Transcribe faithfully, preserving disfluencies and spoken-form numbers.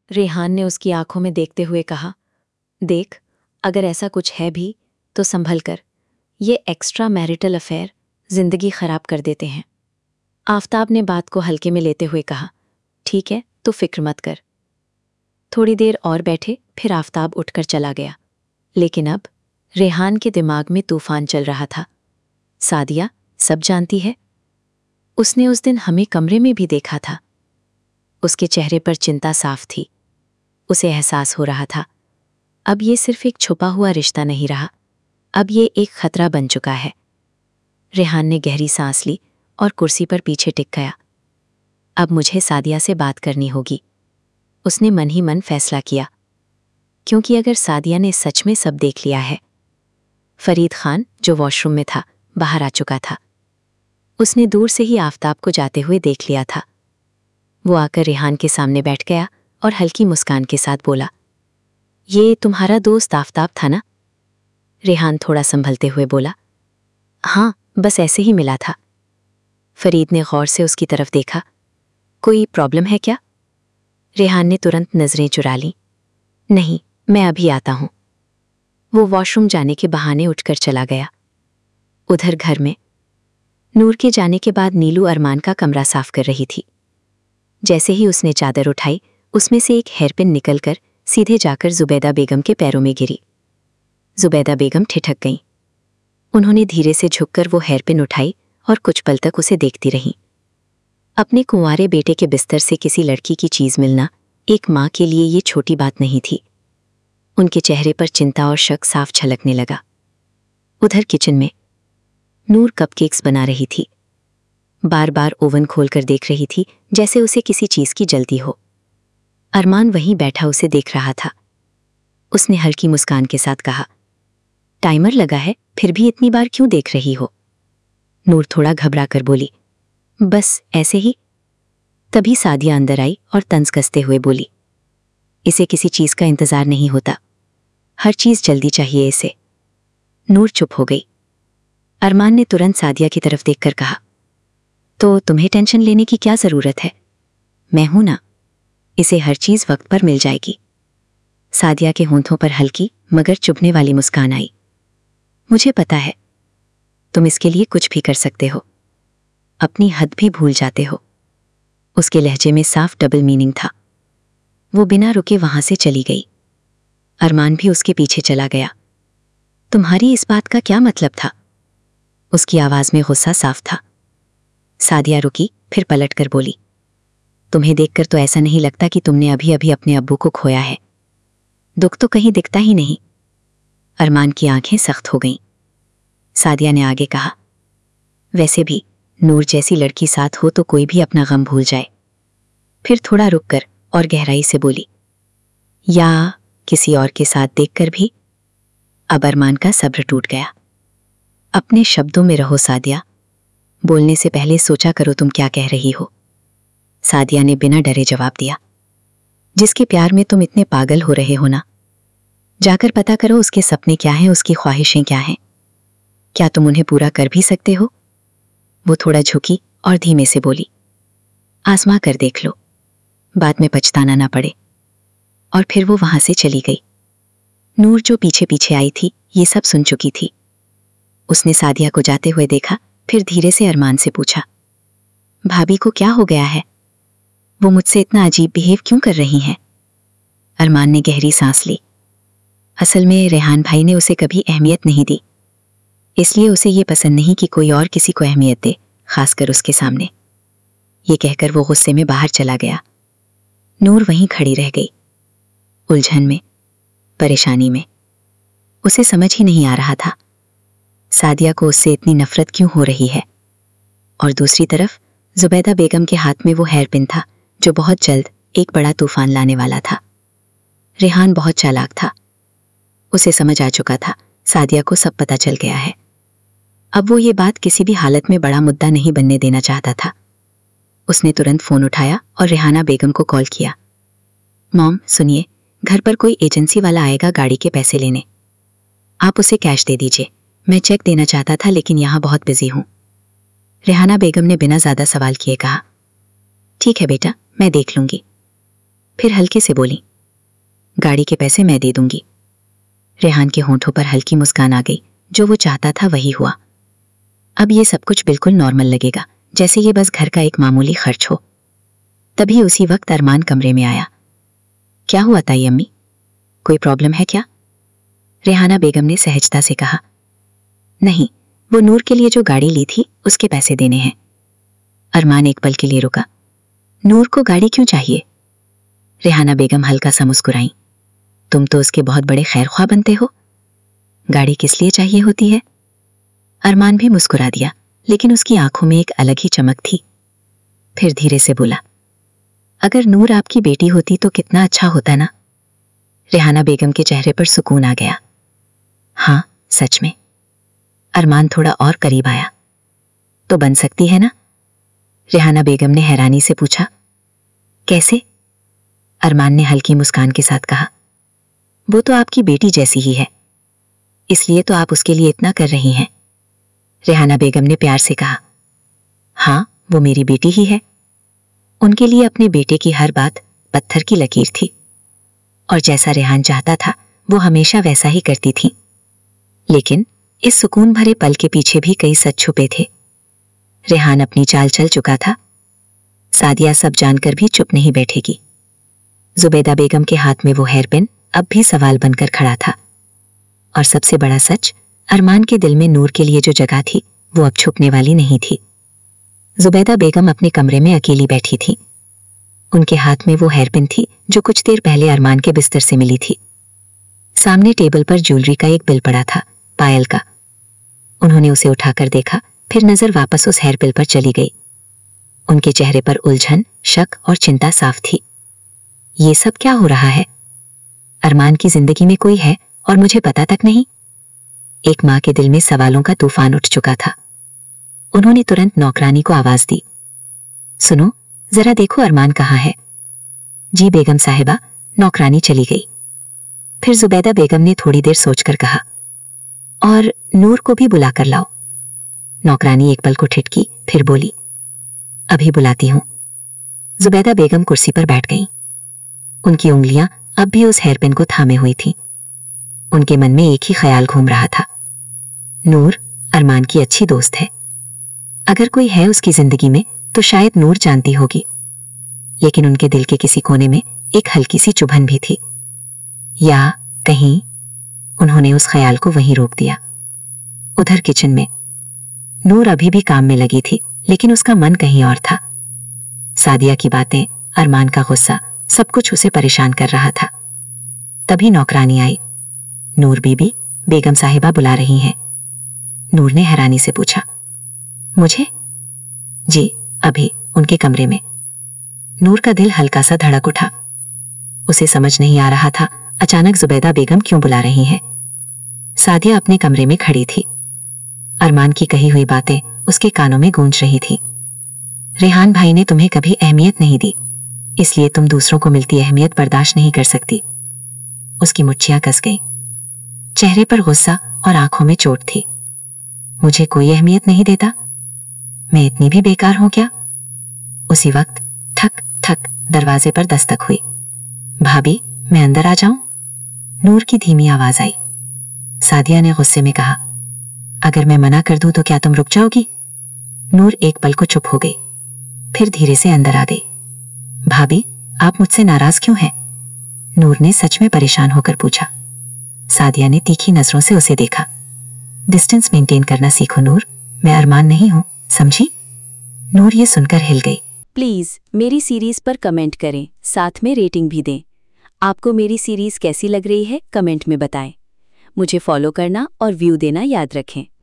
रेहान ने उसकी आंखों में देखते हुए कहा, देख, अगर ऐसा कुछ है भी तो संभल कर। ये एक्स्ट्रा मैरिटल अफेयर जिंदगी खराब कर देते हैं। आफताब ने बात को हल्के में लेते हुए कहा, ठीक है, तो फिक्र मत कर। थोड़ी देर और बैठे, फिर आफताब उठकर चला गया। लेकिन अब रेहान के दिमाग में तूफान चल रहा था। सादिया सब जानती है। उसने उस दिन हमें कमरे में भी देखा था। उसके चेहरे पर चिंता साफ थी। उसे एहसास हो रहा था, अब ये सिर्फ एक छुपा हुआ रिश्ता नहीं रहा, अब ये एक खतरा बन चुका है। रेहान ने गहरी सांस ली और कुर्सी पर पीछे टिक गया। अब मुझे सादिया से बात करनी होगी, उसने मन ही मन फैसला किया। क्योंकि अगर सादिया ने सच में सब देख लिया है। फरीद खान, जो वॉशरूम में था, बाहर आ चुका था। उसने दूर से ही आफताब को जाते हुए देख लिया था। वो आकर रेहान के सामने बैठ गया और हल्की मुस्कान के साथ बोला, ये तुम्हारा दोस्त आफताब था ना? रेहान थोड़ा संभलते हुए बोला, हाँ, बस ऐसे ही मिला था। फरीद ने गौर से उसकी तरफ देखा, कोई प्रॉब्लम है क्या? रेहान ने तुरंत नजरें चुरा लीं। नहीं, मैं अभी आता हूं। वो वॉशरूम जाने के बहाने उठकर चला गया। उधर घर में नूर के जाने के बाद नीलू अरमान का कमरा साफ कर रही थी। जैसे ही उसने चादर उठाई, उसमें से एक हेयरपिन निकलकर सीधे जाकर जुबैदा बेगम के पैरों में गिरी। जुबैदा बेगम ठिठक गईं। उन्होंने धीरे से झुककर वो हेयरपिन उठाई और कुछ पल तक उसे देखती रहीं। अपने कुंवारे बेटे के बिस्तर से किसी लड़की की चीज मिलना एक माँ के लिए ये छोटी बात नहीं थी। उनके चेहरे पर चिंता और शक साफ झलकने लगा। उधर किचन में नूर कपकेक्स बना रही थी। बार बार ओवन खोलकर देख रही थी, जैसे उसे किसी चीज की जल्दी हो। अरमान वहीं बैठा उसे देख रहा था। उसने हल्की मुस्कान के साथ कहा, टाइमर लगा है, फिर भी इतनी बार क्यों देख रही हो? नूर थोड़ा घबरा कर बोली, बस ऐसे ही। तभी सादिया अंदर आई और तंज कसते हुए बोली, इसे किसी चीज का इंतजार नहीं होता, हर चीज जल्दी चाहिए इसे। नूर चुप हो गई। अरमान ने तुरंत सादिया की तरफ देखकर कहा, तो तुम्हें टेंशन लेने की क्या जरूरत है? मैं हूं ना, इसे हर चीज वक्त पर मिल जाएगी। सादिया के होंठों पर हल्की मगर चुभने वाली मुस्कान आई। मुझे पता है, तुम इसके लिए कुछ भी कर सकते हो, अपनी हद भी भूल जाते हो। उसके लहजे में साफ डबल मीनिंग था। वो बिना रुके वहां से चली गई। अरमान भी उसके पीछे चला गया। तुम्हारी इस बात का क्या मतलब था? उसकी आवाज में गुस्सा साफ था। सादिया रुकी, फिर पलटकर बोली, तुम्हें देखकर तो ऐसा नहीं लगता कि तुमने अभी अभी अपने अब्बू को खोया है। दुख तो कहीं दिखता ही नहीं। अरमान की आंखें सख्त हो गईं। सादिया ने आगे कहा, वैसे भी नूर जैसी लड़की साथ हो तो कोई भी अपना गम भूल जाए। फिर थोड़ा रुककर और गहराई से बोली, या किसी और के साथ देखकर भी? अब अरमान का सब्र टूट गया। अपने शब्दों में रहो सादिया, बोलने से पहले सोचा करो तुम क्या कह रही हो। सादिया ने बिना डरे जवाब दिया, जिसके प्यार में तुम इतने पागल हो रहे हो ना, जाकर पता करो उसके सपने क्या हैं, उसकी ख्वाहिशें क्या हैं। क्या तुम उन्हें पूरा कर भी सकते हो? वो थोड़ा झुकी और धीमे से बोली, आजमा कर देख लो, बाद में पछताना ना पड़े। और फिर वो वहां से चली गई। नूर जो पीछे पीछे आई थी, ये सब सुन चुकी थी। उसने सादिया को जाते हुए देखा, फिर धीरे से अरमान से पूछा, भाभी को क्या हो गया है? वो मुझसे इतना अजीब बिहेव क्यों कर रही हैं? अरमान ने गहरी सांस ली। असल में रेहान भाई ने उसे कभी अहमियत नहीं दी, इसलिए उसे ये पसंद नहीं कि कोई और किसी को अहमियत दे, खासकर उसके सामने। ये कहकर वो गुस्से में बाहर चला गया। नूर वहीं खड़ी रह गई, उलझन में, परेशानी में। उसे समझ ही नहीं आ रहा था सादिया को उससे इतनी नफरत क्यों हो रही है। और दूसरी तरफ जुबैदा बेगम के हाथ में वो हेयरपिन था जो बहुत जल्द एक बड़ा तूफान लाने वाला था। रेहान बहुत चालाक था। उसे समझ आ चुका था सादिया को सब पता चल गया है। अब वो ये बात किसी भी हालत में बड़ा मुद्दा नहीं बनने देना चाहता था। उसने तुरंत फोन उठाया और रेहाना बेगम को कॉल किया। मॉम सुनिए, घर पर कोई एजेंसी वाला आएगा गाड़ी के पैसे लेने, आप उसे कैश दे दीजिए। मैं चेक देना चाहता था लेकिन यहाँ बहुत बिजी हूँ। रेहाना बेगम ने बिना ज्यादा सवाल किए कहा, ठीक है बेटा, मैं देख लूंगी। फिर हल्के से बोली, गाड़ी के पैसे मैं दे दूंगी। रेहान के होंठों पर हल्की मुस्कान आ गई। जो वो चाहता था वही हुआ। अब ये सब कुछ बिल्कुल नॉर्मल लगेगा, जैसे ये बस घर का एक मामूली खर्च हो। तभी उसी वक्त अरमान कमरे में आया। क्या हुआ ताई अम्मी, कोई प्रॉब्लम है क्या? रेहाना बेगम ने सहजता से कहा, नहीं, वो नूर के लिए जो गाड़ी ली थी उसके पैसे देने हैं। अरमान एक पल के लिए रुका। नूर को गाड़ी क्यों चाहिए? रेहाना बेगम हल्का सा मुस्कुराई। तुम तो उसके बहुत बड़े खैरख्वाह बनते हो, गाड़ी किस लिए चाहिए होती है? अरमान भी मुस्कुरा दिया, लेकिन उसकी आंखों में एक अलग ही चमक थी। फिर धीरे से बोला, अगर नूर आपकी बेटी होती तो कितना अच्छा होता ना। रेहाना बेगम के चेहरे पर सुकून आ गया। हाँ, सच में। अरमान थोड़ा और करीब आया। तो बन सकती है ना? रेहाना बेगम ने हैरानी से पूछा। कैसे? अरमान ने हल्की मुस्कान के साथ कहा, वो तो आपकी बेटी जैसी ही है, इसलिए तो आप उसके लिए इतना कर रही हैं। रेहाना बेगम ने प्यार से कहा, हाँ, वो मेरी बेटी ही है। उनके लिए अपने बेटे की हर बात पत्थर की लकीर थी, और जैसा रेहान चाहता था वो हमेशा वैसा ही करती थी। लेकिन इस सुकून भरे पल के पीछे भी कई सच छुपे थे। रेहान अपनी चाल चल चुका था। सादिया सब जानकर भी चुप नहीं बैठेगी। जुबैदा बेगम के हाथ में वो हेयर पिन अब भी सवाल बनकर खड़ा था। और सबसे बड़ा सच, अरमान के दिल में नूर के लिए जो जगह थी वो अब छुपने वाली नहीं थी। जुबैदा बेगम अपने कमरे में अकेली बैठी थी। उनके हाथ में वो हेयर पिन थी जो कुछ देर पहले अरमान के बिस्तर से मिली थी। सामने टेबल पर ज्वेलरी का एक बिल पड़ा था, पायल का। उन्होंने उसे उठाकर देखा, फिर नजर वापस उस हेयर पिन पर चली गई। उनके चेहरे पर उलझन, शक और चिंता साफ थी। ये सब क्या हो रहा है? अरमान की जिंदगी में कोई है और मुझे पता तक नहीं। एक मां के दिल में सवालों का तूफान उठ चुका था। उन्होंने तुरंत नौकरानी को आवाज दी, सुनो, जरा देखो अरमान कहाँ है। जी बेगम साहिबा। नौकरानी चली गई। फिर जुबैदा बेगम ने थोड़ी देर सोचकर कहा, और नूर को भी बुला कर लाओ। नौकरानी एक पल को ठिठकी, फिर बोली, अभी बुलाती हूं। जुबैदा बेगम कुर्सी पर बैठ गईं। उनकी उंगलियां अब भी उस हेयरपिन को थामे हुई थीं। उनके मन में एक ही ख्याल घूम रहा था, नूर अरमान की अच्छी दोस्त है। अगर कोई है उसकी जिंदगी में तो शायद नूर जानती होगी। लेकिन उनके दिल के किसी कोने में एक हल्की सी चुभन भी थी। या कहीं उन्होंने उस ख्याल को वहीं रोक दिया। उधर किचन में नूर अभी भी काम में लगी थी, लेकिन उसका मन कहीं और था। सादिया की बातें, अरमान का गुस्सा, सब कुछ उसे परेशान कर रहा था। तभी नौकरानी आई। नूर बीबी, बेगम साहिबा बुला रही हैं। नूर ने हैरानी से पूछा, मुझे? जी, अभी उनके कमरे में। नूर का दिल हल्का सा धड़क उठा। उसे समझ नहीं आ रहा था अचानक जुबैदा बेगम क्यों बुला रही हैं। सादिया अपने कमरे में खड़ी थी। अरमान की कही हुई बातें उसके कानों में गूंज रही थी। रेहान भाई ने तुम्हें कभी अहमियत नहीं दी, इसलिए तुम दूसरों को मिलती अहमियत बर्दाश्त नहीं कर सकती। उसकी मुट्ठियां कस गई। चेहरे पर गुस्सा और आंखों में चोट थी। मुझे कोई अहमियत नहीं देता? मैं इतनी भी बेकार हूं क्या? उसी वक्त ठक ठक दरवाजे पर दस्तक हुई। भाभी, मैं अंदर आ जाऊं? नूर की धीमी आवाज आई। सादिया ने गुस्से में कहा, अगर मैं मना कर दूं तो क्या तुम रुक जाओगी? नूर एक पल को चुप हो गई, फिर धीरे से अंदर आ गई। भाभी, आप मुझसे नाराज क्यों हैं? नूर ने सच में परेशान होकर पूछा। सादिया ने तीखी नजरों से उसे देखा। डिस्टेंस मेंटेन करना सीखो नूर, मैं अरमान नहीं हूं, समझी? नूर ये सुनकर हिल गई। प्लीज मेरी सीरीज पर कमेंट करें, साथ में रेटिंग भी दें। आपको मेरी सीरीज कैसी लग रही है कमेंट में बताएं। मुझे फॉलो करना और व्यू देना याद रखें।